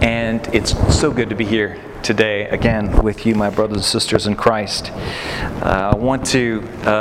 And it's so good to be here today again with you, my brothers and sisters in Christ. I want to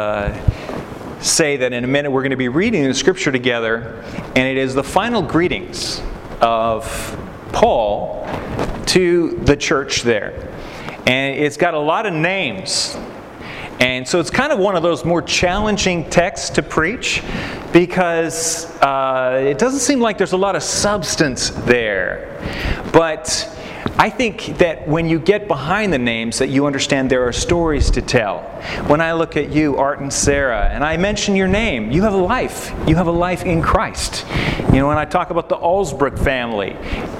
say that in a minute we're going to be reading the scripture together, and it is the final greetings of Paul to the church there. And it's got a lot of names. And so it's kind of one of those more challenging texts to preach because it doesn't seem like there's a lot of substance there. But I think that when you get behind the names that you understand there are stories to tell. When I look at you, Art and Sarah, and I mention your name, you have a life. You have a life in Christ. You know, when I talk about the Allsbrook family,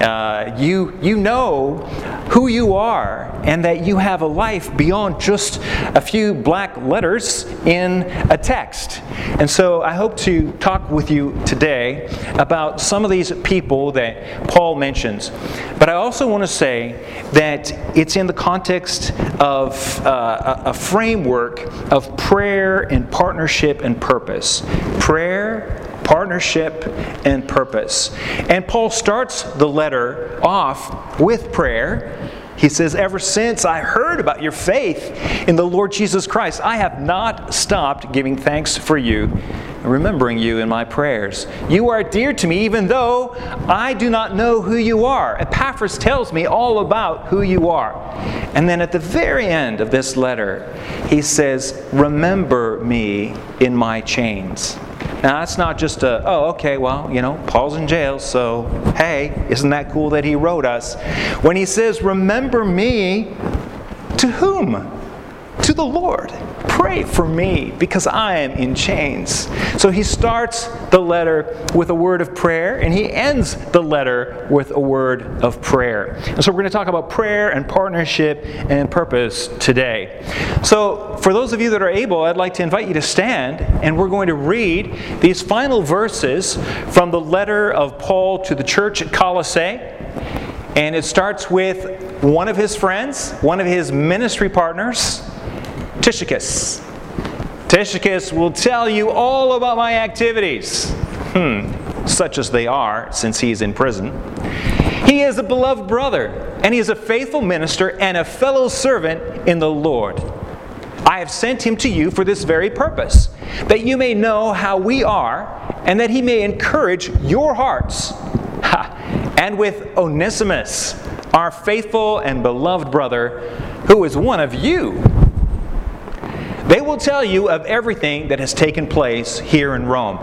you know who you are and that you have a life beyond just a few black letters in a text. And so I hope to talk with you today about some of these people that Paul mentions. But I also want to say that it's in the context of a framework of prayer and partnership and purpose. Prayer, partnership, and purpose. And Paul starts the letter off with prayer. He says, "Ever since I heard about your faith in the Lord Jesus Christ, I have not stopped giving thanks for you, remembering you in my prayers. You are dear to me, even though I do not know who you are. Epaphras tells me all about who you are." And then at the very end of this letter, he says, "Remember me in my chains." Now, that's not just Paul's in jail, so hey, isn't that cool that he wrote us? When he says, "Remember me," to whom? To the Lord. Pray for me because I am in chains. So he starts the letter with a word of prayer, and he ends the letter with a word of prayer. And so we're going to talk about prayer and partnership and purpose today. So for those of you that are able, I'd like to invite you to stand, and we're going to read these final verses from the letter of Paul to the church at Colossae. And it starts with one of his friends, one of his ministry partners, Tychicus. Tychicus will tell you all about my activities, such as they are, since he is in prison. He is a beloved brother, and he is a faithful minister and a fellow servant in the Lord. I have sent him to you for this very purpose, that you may know how we are, and that he may encourage your hearts. And with Onesimus, our faithful and beloved brother, who is one of you. They will tell you of everything that has taken place here in Rome.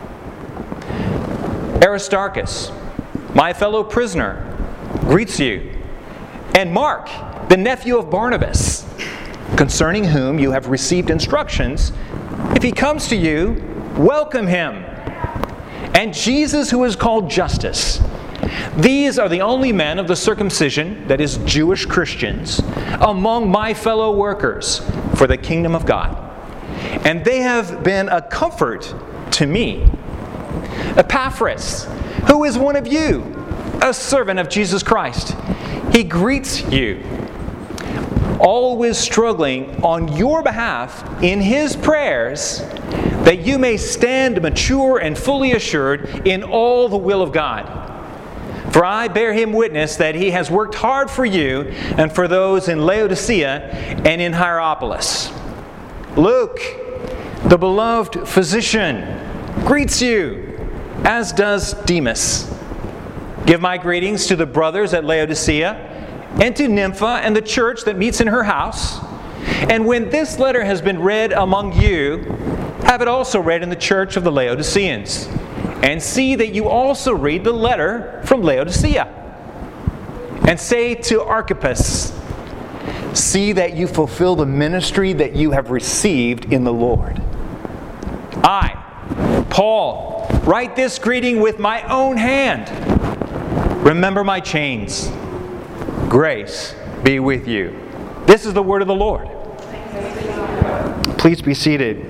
Aristarchus, my fellow prisoner, greets you. And Mark, the nephew of Barnabas, concerning whom you have received instructions. If he comes to you, welcome him. And Jesus, who is called Justus. These are the only men of the circumcision, that is, Jewish Christians, among my fellow workers for the kingdom of God. And they have been a comfort to me. Epaphras, who is one of you, a servant of Jesus Christ, he greets you, always struggling on your behalf in his prayers, that you may stand mature and fully assured in all the will of God. For I bear him witness that he has worked hard for you and for those in Laodicea and in Hierapolis. Luke, the beloved physician, greets you, as does Demas. Give my greetings to the brothers at Laodicea and to Nympha and the church that meets in her house. And when this letter has been read among you, have it also read in the church of the Laodiceans. And see that you also read the letter from Laodicea. And say to Archippus, see that you fulfill the ministry that you have received in the Lord. I, Paul, write this greeting with my own hand. Remember my chains. Grace be with you. This is the word of the Lord. Please be seated.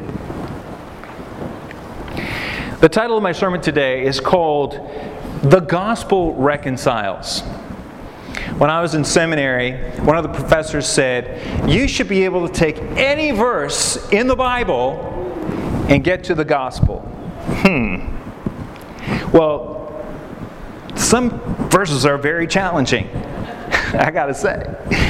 The title of my sermon today is called The Gospel Reconciles. When I was in seminary, one of the professors said, you should be able to take any verse in the Bible and get to the gospel. Well, some verses are very challenging, I gotta say.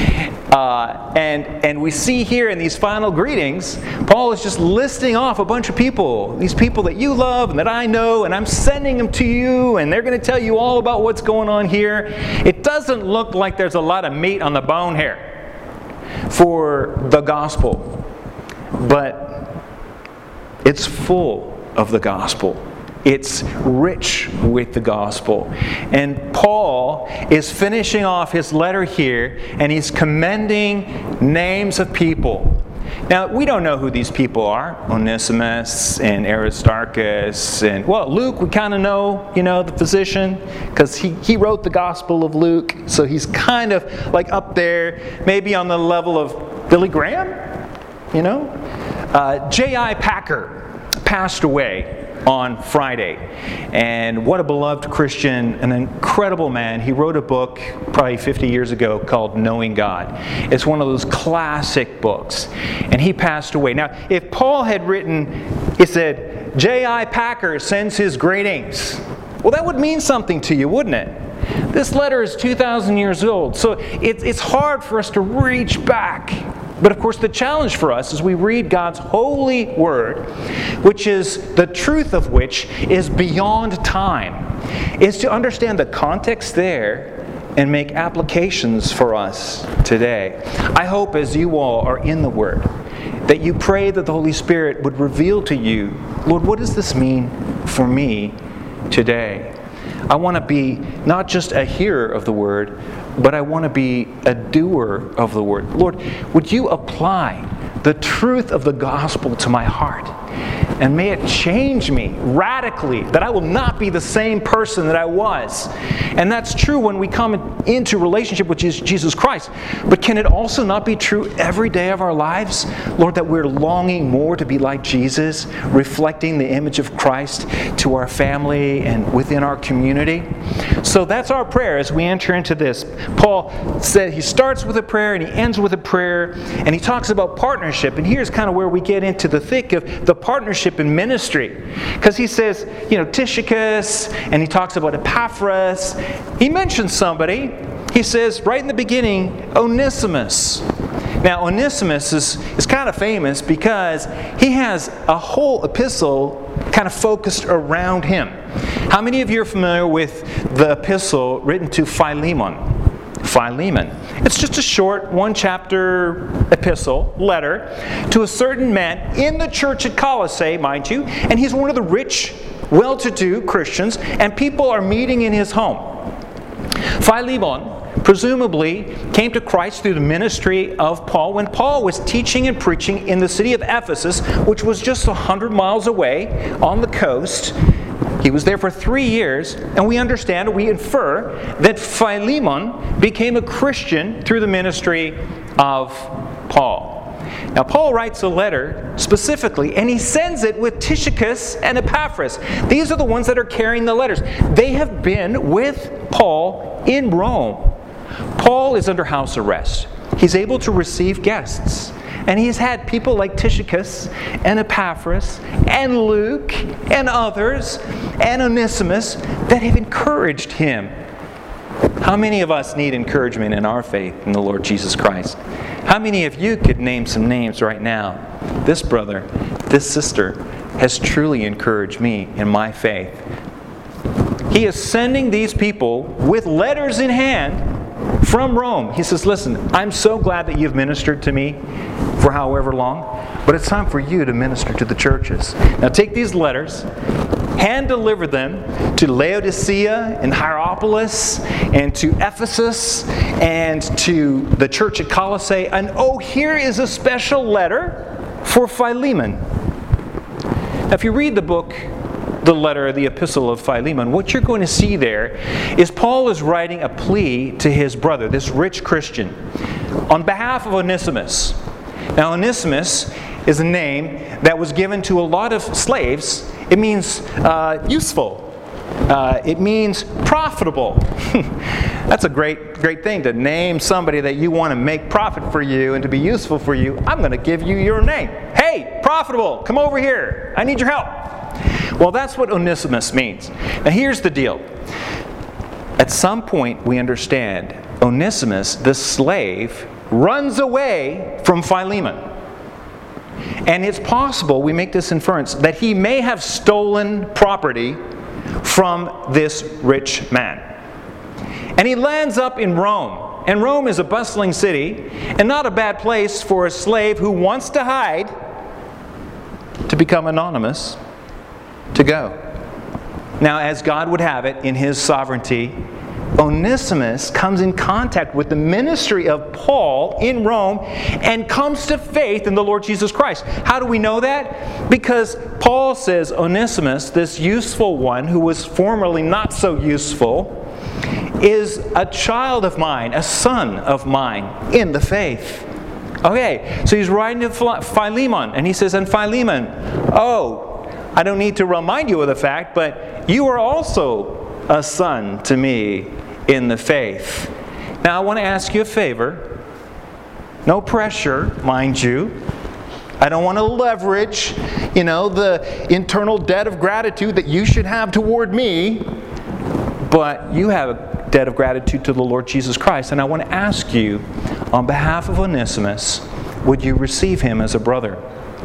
And we see here in these final greetings, Paul is just listing off a bunch of people, these people that you love and that I know, and I'm sending them to you, and they're going to tell you all about what's going on here. It doesn't look like there's a lot of meat on the bone here for the gospel, but it's full of the gospel. It's rich with the gospel. And Paul is finishing off his letter here, and he's commending names of people. Now, we don't know who these people are. Onesimus and Aristarchus and, well, Luke, we kind of know, the physician, because he wrote the Gospel of Luke. So he's kind of like up there, maybe on the level of Billy Graham, J.I. Packer passed away on Friday. And what a beloved Christian, an incredible man. He wrote a book probably 50 years ago called Knowing God. It's one of those classic books. And he passed away. Now, if Paul had written, it said, J.I. Packer sends his greetings. Well, that would mean something to you, wouldn't it? This letter is 2,000 years old. So it's hard for us to reach back. But of course, the challenge for us as we read God's holy word, which is the truth of which is beyond time, is to understand the context there and make applications for us today. I hope as you all are in the Word, that you pray that the Holy Spirit would reveal to you, Lord, what does this mean for me today? I want to be not just a hearer of the Word, but I want to be a doer of the Word. Lord, would you apply the truth of the gospel to my heart? And may it change me radically, that I will not be the same person that I was. And that's true when we come into relationship with Jesus Christ. But can it also not be true every day of our lives, Lord, that we're longing more to be like Jesus, reflecting the image of Christ to our family and within our community? So that's our prayer as we enter into this. Paul said he starts with a prayer and he ends with a prayer, and he talks about partnership. And here's kind of where we get into the thick of the partnership in ministry. Because he says, Tychicus, and he talks about Epaphras. He mentions somebody. He says right in the beginning, Onesimus. Now, Onesimus is kind of famous because he has a whole epistle kind of focused around him. How many of you are familiar with the epistle written to Philemon? Philemon. It's just a short one-chapter epistle, letter, to a certain man in the church at Colossae, mind you, and he's one of the rich, well-to-do Christians, and people are meeting in his home. Philemon presumably came to Christ through the ministry of Paul when Paul was teaching and preaching in the city of Ephesus, which was just 100 miles away on the coast. He was there for 3 years, and we understand, we infer, that Philemon became a Christian through the ministry of Paul. Now, Paul writes a letter specifically, and he sends it with Tychicus and Epaphras. These are the ones that are carrying the letters. They have been with Paul in Rome. Paul is under house arrest. He's able to receive guests. And he's had people like Tychicus and Epaphras and Luke and others and Onesimus that have encouraged him. How many of us need encouragement in our faith in the Lord Jesus Christ? How many of you could name some names right now? This brother, this sister has truly encouraged me in my faith. He is sending these people with letters in hand from Rome. He says, listen, I'm so glad that you've ministered to me for however long, but it's time for you to minister to the churches. Now take these letters, hand deliver them to Laodicea and Hierapolis and to Ephesus and to the church at Colossae. And here is a special letter for Philemon. Now if you read the letter, the epistle of Philemon, what you're going to see there is Paul is writing a plea to his brother, this rich Christian, on behalf of Onesimus. Now, Onesimus is a name that was given to a lot of slaves. It means useful. It means profitable. That's a great thing to name somebody that you want to make profit for you and to be useful for you. I'm going to give you your name. Hey, profitable, come over here. I need your help. Well, that's what Onesimus means. Now, here's the deal. At some point, we understand Onesimus, the slave, runs away from Philemon. And it's possible, we make this inference, that he may have stolen property from this rich man. And he lands up in Rome. And Rome is a bustling city and not a bad place for a slave who wants to hide to become anonymous to go. Now, as God would have it in His sovereignty, Onesimus comes in contact with the ministry of Paul in Rome and comes to faith in the Lord Jesus Christ. How do we know that? Because Paul says Onesimus, this useful one who was formerly not so useful, is a child of mine, a son of mine in the faith. Okay, so he's writing to Philemon, and he says, and Philemon, I don't need to remind you of the fact, but you are also a son to me in the faith. Now, I want to ask you a favor. No pressure, mind you. I don't want to leverage, the internal debt of gratitude that you should have toward me. But you have a debt of gratitude to the Lord Jesus Christ. And I want to ask you, on behalf of Onesimus, would you receive him as a brother?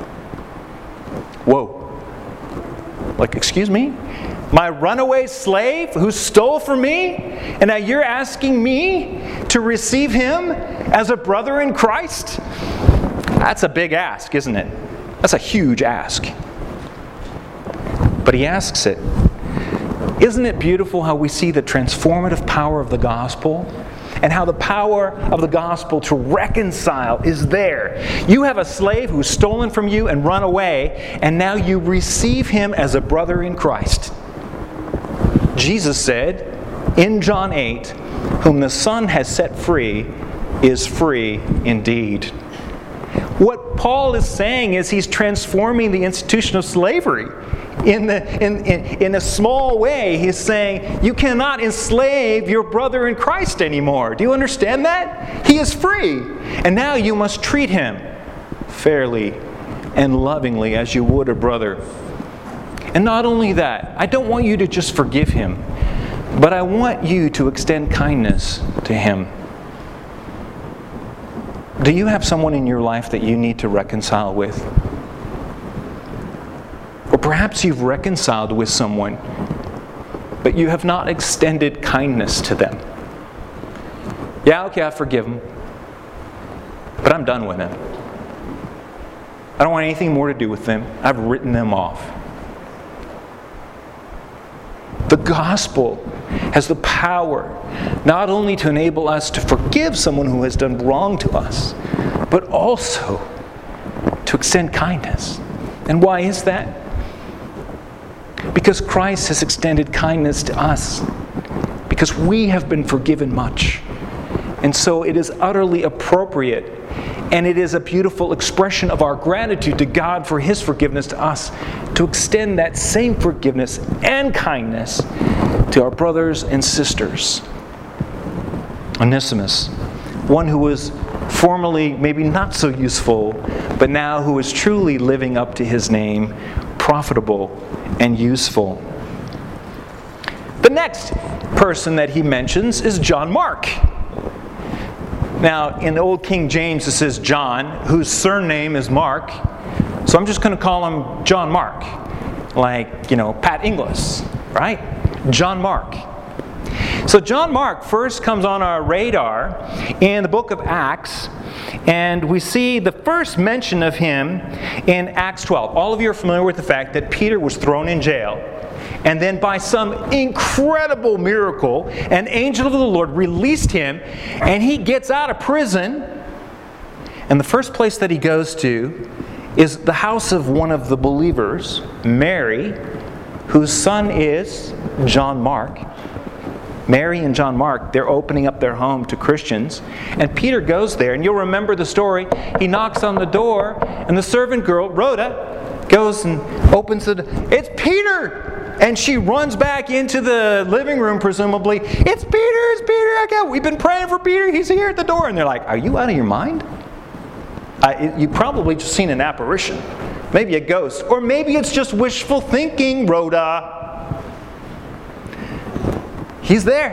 Whoa. Excuse me? My runaway slave who stole from me? And now you're asking me to receive him as a brother in Christ? That's a big ask, isn't it? That's a huge ask. But he asks it. Isn't it beautiful how we see the transformative power of the gospel? And how the power of the gospel to reconcile is there. You have a slave who's stolen from you and run away, and now you receive him as a brother in Christ. Jesus said in John 8, whom the Son has set free is free indeed. What Paul is saying is he's transforming the institution of slavery. In a small way, he's saying, you cannot enslave your brother in Christ anymore. Do you understand that? He is free. And now you must treat him fairly and lovingly as you would a brother. And not only that, I don't want you to just forgive him, but I want you to extend kindness to him. Do you have someone in your life that you need to reconcile with? Or perhaps you've reconciled with someone, but you have not extended kindness to them. Yeah, okay, I forgive them, but I'm done with them. I don't want anything more to do with them. I've written them off. The gospel has the power not only to enable us to forgive someone who has done wrong to us, but also to extend kindness. And why is that? Because Christ has extended kindness to us. Because we have been forgiven much. And so it is utterly appropriate, and it is a beautiful expression of our gratitude to God for His forgiveness to us, to extend that same forgiveness and kindness to our brothers and sisters. Onesimus, one who was formerly maybe not so useful, but now who is truly living up to his name, profitable and useful. The next person that he mentions is John Mark. Now, in the Old King James it says John, whose surname is Mark. So I'm just going to call him John Mark. Like, Pat Inglis, right? John Mark. So John Mark first comes on our radar in the book of Acts, and we see the first mention of him in Acts 12. All of you are familiar with the fact that Peter was thrown in jail, and then by some incredible miracle, an angel of the Lord released him, and he gets out of prison, and the first place that he goes to is the house of one of the believers, Mary, whose son is John Mark. Mary and John Mark, they're opening up their home to Christians. And Peter goes there, and you'll remember the story. He knocks on the door, and the servant girl, Rhoda, goes and opens the door. It's Peter! And she runs back into the living room, presumably. It's Peter! We've been praying for Peter. He's here at the door. And they're like, are you out of your mind? You probably just seen an apparition. Maybe a ghost. Or maybe it's just wishful thinking, Rhoda. He's there,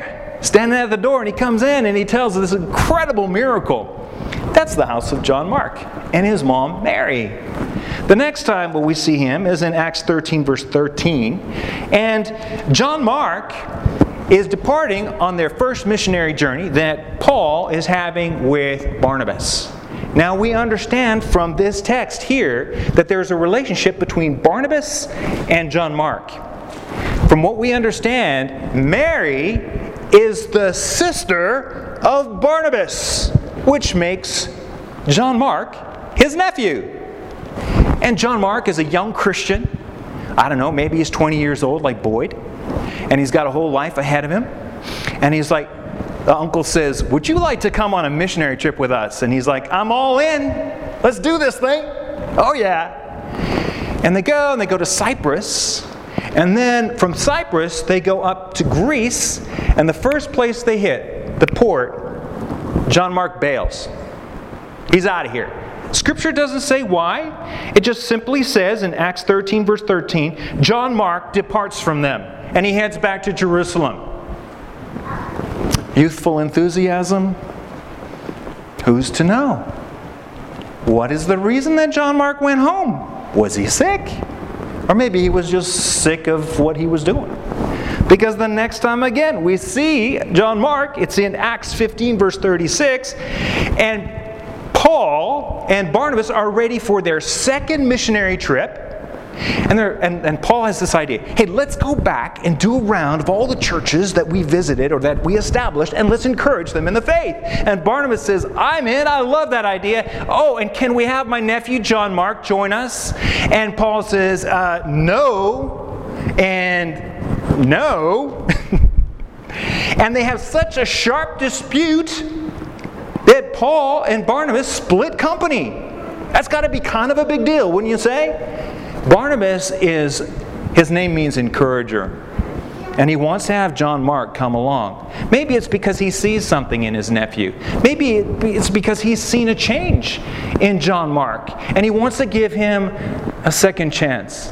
standing at the door, and he comes in and he tells this incredible miracle. That's the house of John Mark and his mom, Mary. The next time we see him is in Acts 13, verse 13. And John Mark is departing on their first missionary journey that Paul is having with Barnabas. Now we understand from this text here that there's a relationship between Barnabas and John Mark. From what we understand, Mary is the sister of Barnabas, which makes John Mark his nephew. And John Mark is a young Christian. I don't know, maybe he's 20 years old like Boyd. And he's got a whole life ahead of him. And he's like, the uncle says, would you like to come on a missionary trip with us? And he's like, I'm all in. Let's do this thing. Oh yeah. And they go to Cyprus. And then from Cyprus, they go up to Greece. And the first place they hit, the port, John Mark bails. He's out of here. Scripture doesn't say why. It just simply says in Acts 13, verse 13, John Mark departs from them. And he heads back to Jerusalem. Youthful enthusiasm? Who's to know? What is the reason that John Mark went home? Was he sick? Or maybe he was just sick of what he was doing. Because the next time again we see John Mark, it's in Acts 15, verse 36, and Paul and Barnabas are ready for their second missionary trip. And Paul has this idea. Hey, let's go back and do a round of all the churches that we visited or that we established, and let's encourage them in the faith. And Barnabas says, I'm in. I love that idea. Oh, and can we have my nephew John Mark join us? And Paul says, no. And no. And they have such a sharp dispute that Paul and Barnabas split company. That's got to be kind of a big deal, wouldn't you say? Barnabas his name means encourager. And he wants to have John Mark come along. Maybe it's because he sees something in his nephew. Maybe it's because he's seen a change in John Mark. And he wants to give him a second chance.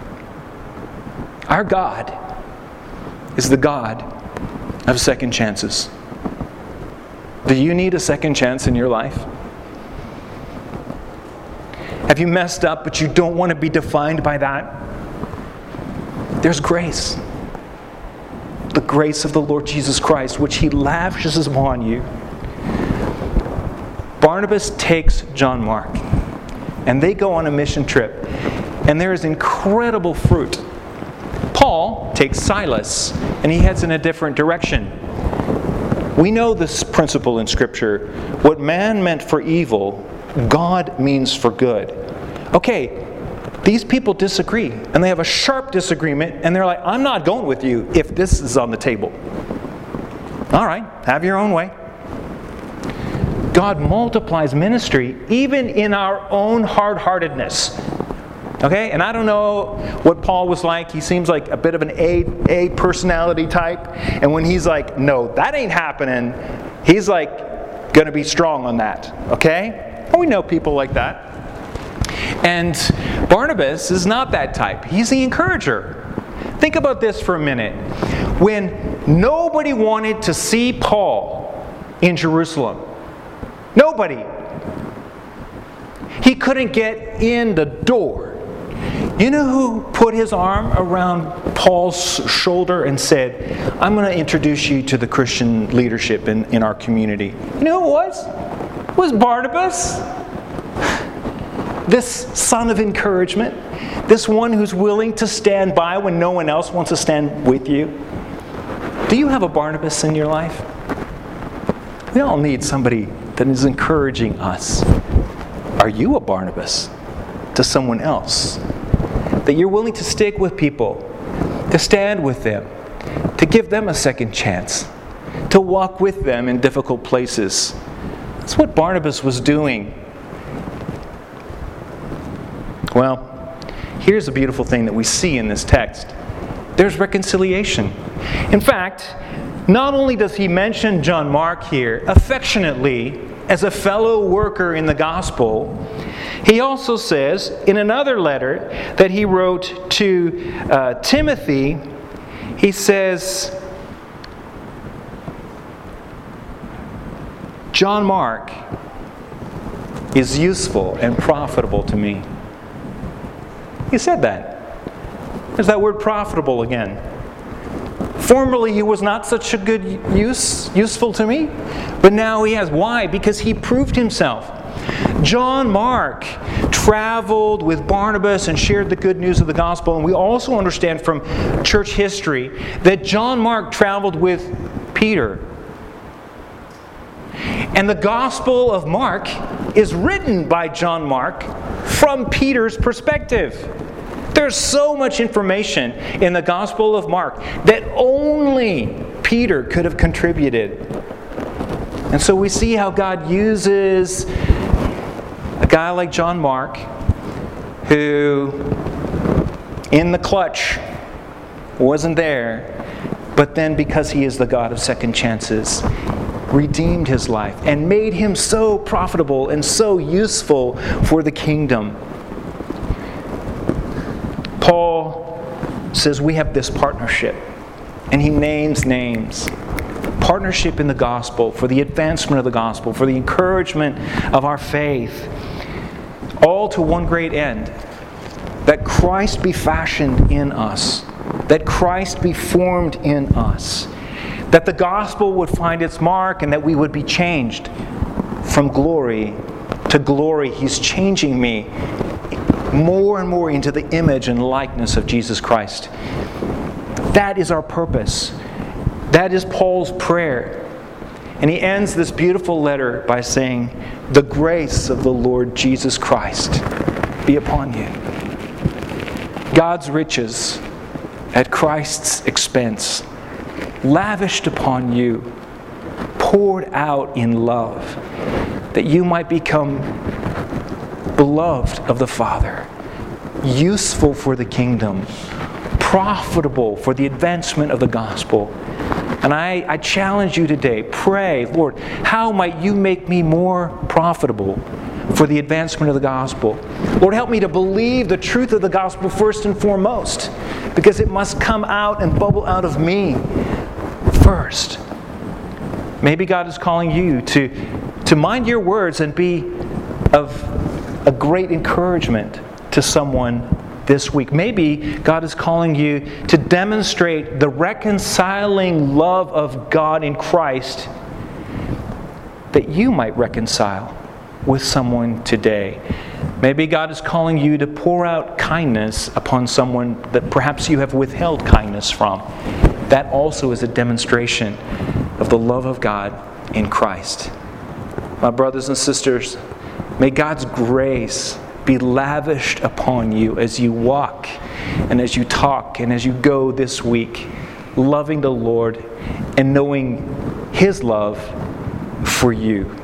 Our God is the God of second chances. Do you need a second chance in your life? Have you messed up, but you don't want to be defined by that? There's grace. The grace of the Lord Jesus Christ, which He lavishes upon you. Barnabas takes John Mark, and they go on a mission trip, and there is incredible fruit. Paul takes Silas, and he heads in a different direction. We know this principle in Scripture. What man meant for evil, God means for good. Okay, these people disagree, and they have a sharp disagreement, and they're like, I'm not going with you if this is on the table. All right, have your own way. God multiplies ministry even in our own hard-heartedness. Okay, and I don't know what Paul was like. He seems like a bit of an A personality type. And when he's like, no, that ain't happening, he's like going to be strong on that. Okay? And we know people like that. And Barnabas is not that type. He's the encourager. Think about this for a minute. When nobody wanted to see Paul in Jerusalem, nobody, he couldn't get in the door. You know who put his arm around Paul's shoulder and said, I'm going to introduce you to the Christian leadership in our community? You know who it was? It was Barnabas. This son of encouragement. This one who's willing to stand by when no one else wants to stand with you. Do you have a Barnabas in your life? We all need somebody that is encouraging us. Are you a Barnabas to someone else? That you're willing to stick with people, to stand with them, to give them a second chance, to walk with them in difficult places. That's what Barnabas was doing. Well, here's a beautiful thing that we see in this text. There's reconciliation. In fact, not only does he mention John Mark here affectionately as a fellow worker in the gospel, he also says in another letter that he wrote to Timothy, he says, John Mark is useful and profitable to me. He said that. There's that word profitable again. Formerly he was not such a good useful to me, but now he has. Why? Because he proved himself. John Mark traveled with Barnabas and shared the good news of the gospel. And we also understand from church history that John Mark traveled with Peter. And the Gospel of Mark is written by John Mark from Peter's perspective. There's so much information in the Gospel of Mark that only Peter could have contributed. And so we see how God uses a guy like John Mark, who in the clutch wasn't there, but then because he is the God of second chances, redeemed his life and made him so profitable and so useful for the kingdom. Paul says we have this partnership, and he names names. Partnership in the gospel, for the advancement of the gospel, for the encouragement of our faith, all to one great end, that Christ be fashioned in us, that Christ be formed in us, that the gospel would find its mark, and that we would be changed from glory to glory. He's changing me more and more into the image and likeness of Jesus Christ. That is our purpose. That is Paul's prayer. And he ends this beautiful letter by saying, "The grace of the Lord Jesus Christ be upon you." God's riches at Christ's expense, lavished upon you, poured out in love, that you might become beloved of the Father, useful for the kingdom, profitable for the advancement of the gospel. And I challenge you today, pray, Lord, how might you make me more profitable for the advancement of the gospel? Lord, help me to believe the truth of the gospel first and foremost, because it must come out and bubble out of me first. Maybe God is calling you to mind your words and be of a great encouragement to someone this week. Maybe God is calling you to demonstrate the reconciling love of God in Christ, that you might reconcile with someone today. Maybe God is calling you to pour out kindness upon someone that perhaps you have withheld kindness from. That also is a demonstration of the love of God in Christ. My brothers and sisters, may God's grace be lavished upon you as you walk and as you talk and as you go this week, loving the Lord and knowing His love for you.